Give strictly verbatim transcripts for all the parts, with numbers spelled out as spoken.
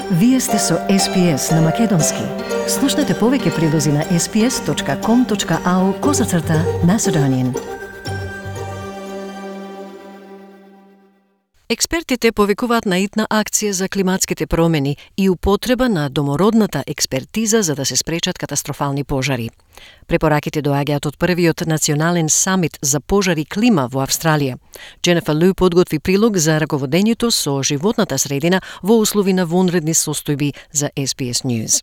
Вие сте со Ес Би Ес на Македонски. Слушнете повеќе прилози на ес би ес точка ком точка ау козацрта Macedonian. Експертите повикуваат на итна акција за климатските промени и употреба на домородната експертиза за да се спречат катастрофални пожари. Препораките доаѓаат од првиот национален самит за пожари клима во Австралија. Дженефер Лу подготви прилог за раководењето со животната средина во услови на вонредни состојби за Ес Би Ес News.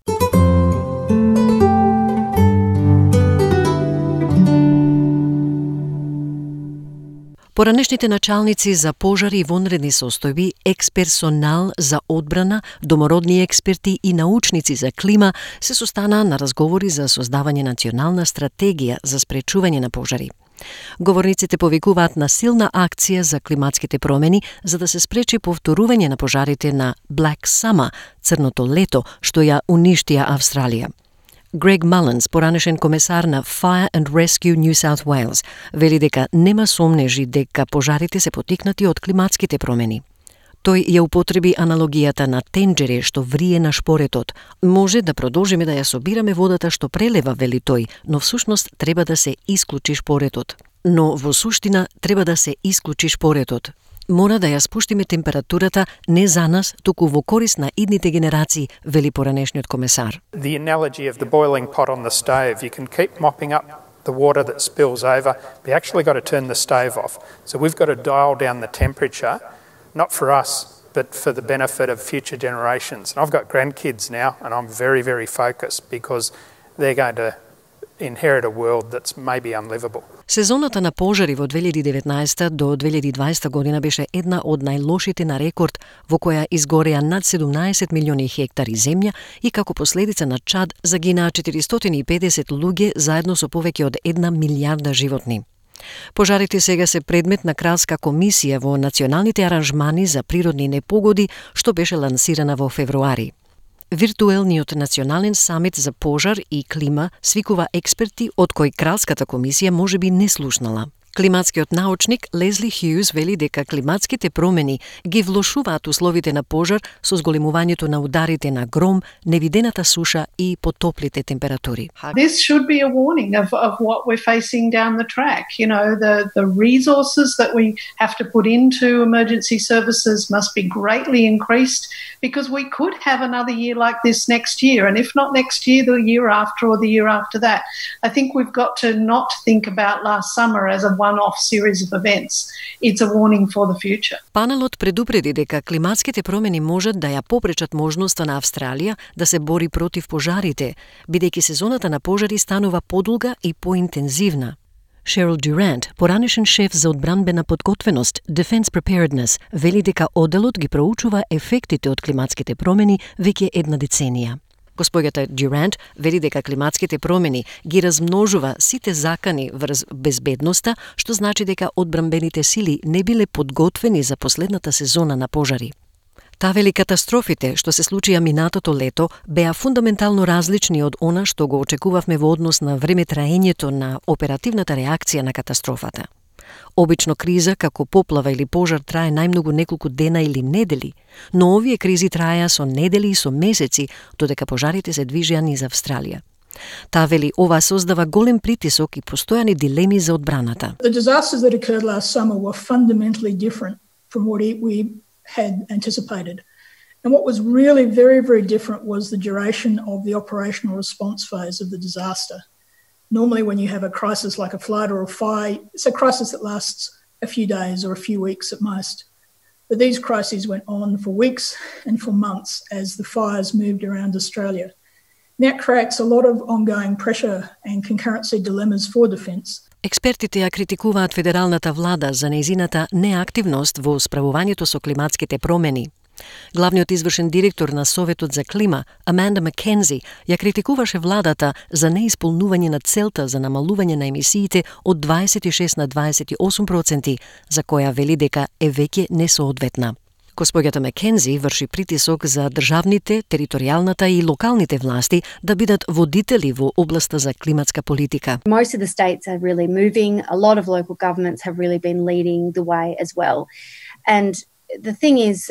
Поранешните началници за пожари и вонредни состојби, екс-персонал за одбрана, домородни експерти и научници за клима се состанаа на разговори за создавање национална стратегија за спречување на пожари. Говорниците повикуваат на силна акција за климатските промени за да се спречи повторување на пожарите на Black Summer, црното лето, што ја уништија Австралија. Грег Маланс, поранешен комесар на Fire and Rescue New South Wales, вели дека нема сомнежи дека пожарите се потикнати од климатските промени. Тој ја употреби аналогијата на тенџере што врие на шпоретот. Може да продолжиме да ја собираме водата што прелева, вели тој, но всушност треба да се исклучи шпоретот. Но во суштина треба да се исклучи шпоретот. Мора да ја спуштиме температурата не за нас, туку во корист на идните генерации, вели поранешниот комесар. The analogy of the boiling pot on the stove, you can keep mopping up the water that spills over, but you actually got to turn the stove off. So we've got to dial down the temperature, not for us, but for the benefit of future generations. And I've got grandkids now, and I'm very, very focused because they're going to inherit a world that's maybe unlivable. Сезоната на пожари во две илјади и деветнаесета до две илјади и дваесета година беше една од најлошите на рекорд, во која изгореа над седумнаесет милиони хектари земја и како последица на Чад загинаа четиристотини и педесет луѓе заедно со повеќе од една милијарда животни. Пожарите сега се предмет на кралска комисија во националните аранжмани за природни непогоди, што беше лансирана во февруари. Виртуелниот национален самит за пожар и клима свикува експерти од кои кралската комисија можеби не слушнала. Климатскиот научник Лезли Хјуз вели дека климатските промени ги влошуваат условите на пожар со зголемувањето на ударите на гром, невидената суша и потоплите температури. This should be a warning of, of what we're facing down the track. You know, the, the resources that we have to put into emergency services must be greatly increased because we could have another year like this next year. And if not next year, the year after or the year after that. I think we've got to not think about last summer as a one-off series of events. It's a warning for the future. Панелот предупреди дека климатските промени можат да ја попречат можноста на Австралија да се бори против пожарите, бидејќи сезоната на пожари станува подолга и поинтензивна. Шерил Дюрант, поранешен шеф за одбранбена подготвеност, Defense Preparedness, вели дека одделот ги проучува ефектите од климатските промени веќе една деценија. Госпоѓата Дюрант вели дека климатските промени ги размножува сите закани врз безбедноста, што значи дека одбранбените сили не биле подготвени за последната сезона на пожари. Та вели катастрофите што се случија минатото лето беа фундаментално различни од она што го очекувавме во однос на времетраењето на оперативната реакција на катастрофата. Обично криза како поплава или пожар трае најмногу неколку дена или недели, но овие кризи траеа со недели и со месеци, додека пожарите се движеа низ Австралија. Та вели ова создава голем притисок и постојани дилеми за одбраната. The disasters that occurred last summer were fundamentally different from what we had anticipated. And what was really very, very different was the duration of the operational response phase of the disaster. Normally when you have a crisis like a flood or a fire, it's a crisis that lasts a few days or a few weeks at most. But these crises went on for weeks and for months as the fires moved around Australia. And that creates a lot of ongoing pressure and concurrency dilemmas for defence. Експертите ја критикуваат федералната влада за нејзината неактивност во справувањето со климатските промени. Главниот извршен директор на Советот за клима, Аманда Маккензи, ја критикуваше владата за неисполнување на целта за намалување на емисиите од дваесет и шест на дваесет и осум проценти, за која вели дека е веќе несоодветна. Господјата Маккензи врши притисок за државните, територијалната и локалните власти да бидат водители во областа за климатска политика. Most of the states are really moving. A lot of local governments have really been leading the way as well. And the thing is,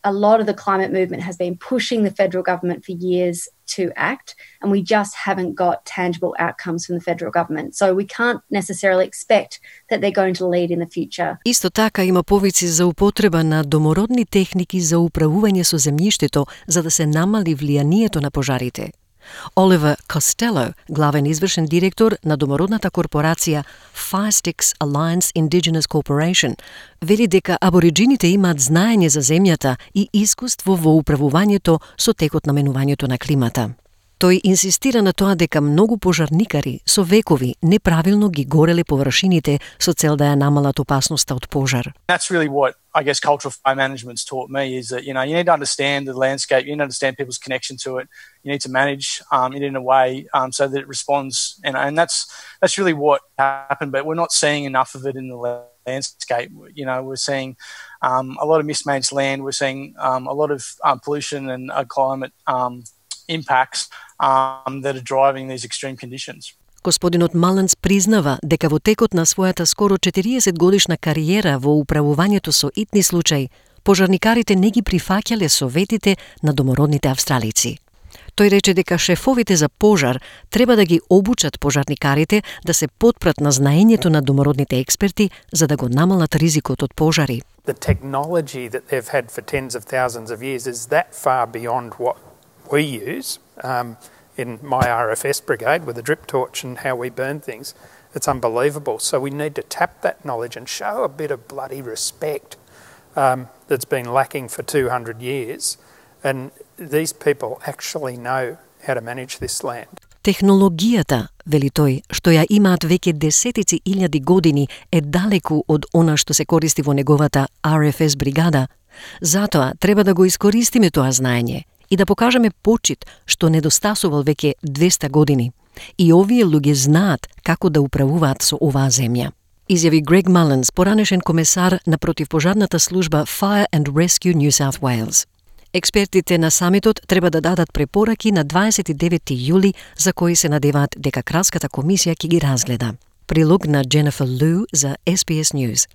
a lot of the climate movement has been pushing the federal government for years to act, and we just haven't got tangible outcomes from the federal government. So we can't necessarily expect that they're going to lead in the future. Исто така има повици за употреба на домородни техники за управување со земјиштето за да се намали влијанието на пожарите. Оливер Костело, главен извршен директор на домородната корпорација Firesticks Alliance Indigenous Corporation, вели дека абориджините имаат знаење за земјата и искуство во управувањето со текот на менувањето на климата. Тој инсистира на тоа дека многу пожарникари со векови неправилно ги гореле површините со цел да ја намалат опасноста од пожар. That's really what I guess cultural fire management's taught me is that, you know, you need to understand the landscape, you need to understand people's connection to it, you need to manage um, it in a way um, so that it responds, and, and that's that's really what happened, but we're not seeing enough of it in the landscape. You know, we're seeing um, a lot of mismanaged land, we're seeing um, a lot of um, pollution and uh, climate um, impacts um, that are driving these extreme conditions. Господинот Маланс признава дека во текот на својата скоро четириесет годишна кариера во управувањето со итни случаи, пожарникарите не ги прифаќале советите на домородните австралици. Тој рече дека шефовите за пожар треба да ги обучат пожарникарите да се потпрат на знаењето на домородните експерти за да го намалат ризикот од пожари. The technology that they've had for tens of thousands of years is that far beyond what we use. Um, in my R F S brigade with a drip torch and how we burn things. It's unbelievable. So we need to tap that knowledge and show a bit of bloody respect um, that's been lacking for two hundred years. And these people actually know how to manage this land. Технологијата, вели тој, што ја имаат веќе десетици илјади години, е далеку од она што се користи во неговата R F S бригада. Затоа треба да го искористиме тоа знаење и да покажеме почит што недостасувал веќе двеста години. И овие луѓе знаат како да управуваат со оваа земја. Изјави Грег Маланс, поранешен комесар на противпожарната служба Fire and Rescue New South Wales. Експертите на самитот треба да дадат препораки на дваесет и девети јули за кои се надеваат дека кралската комисија ќе ги разгледа. Прилог на Дженефер Лу за S B S News.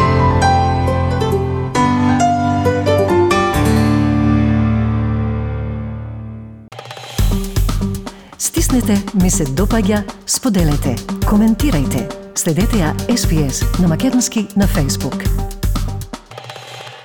Стиснете, ми се допаѓа, споделете, коментирајте. Следете ја S B S на македонски на Facebook.